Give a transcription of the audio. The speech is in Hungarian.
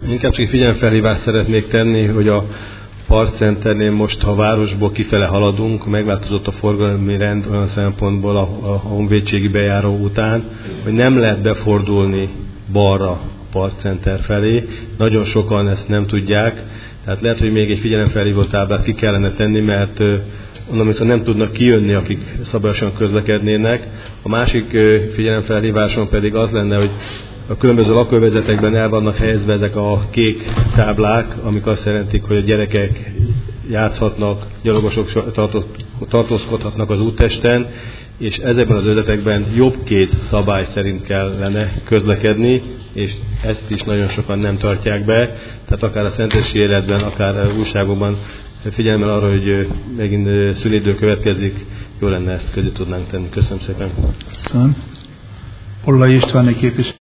Inkább csak figyelemfelhívást szeretnék tenni, hogy a Partcenternél most, ha a városból kifele haladunk, megváltozott a forgalmi rend olyan szempontból a honvédségi bejáró után, hogy nem lehet befordulni balra a Partcenter felé. Nagyon sokan ezt nem tudják, tehát lehet, hogy még egy figyelemfelhívó táblát ki kellene tenni, mert onnan viszont nem tudnak kijönni, akik szabályosan közlekednének. A másik figyelemfelhíváson pedig az lenne, hogy a különböző lakóövezetekben el vannak helyezve ezek a kék táblák, amik azt jelentik, hogy a gyerekek játszhatnak, gyalogosok tartózkodhatnak az úttesten, és ezekben az övezetekben jobb-két szabály szerint kellene közlekedni, és ezt is nagyon sokan nem tartják be. Tehát akár a szentesi életben, akár újságokban figyelemmel arra, hogy megint szünidő következik, jó lenne ezt közé tudnánk tenni. Köszönöm szépen. Köszönöm. Pollai István képviselő.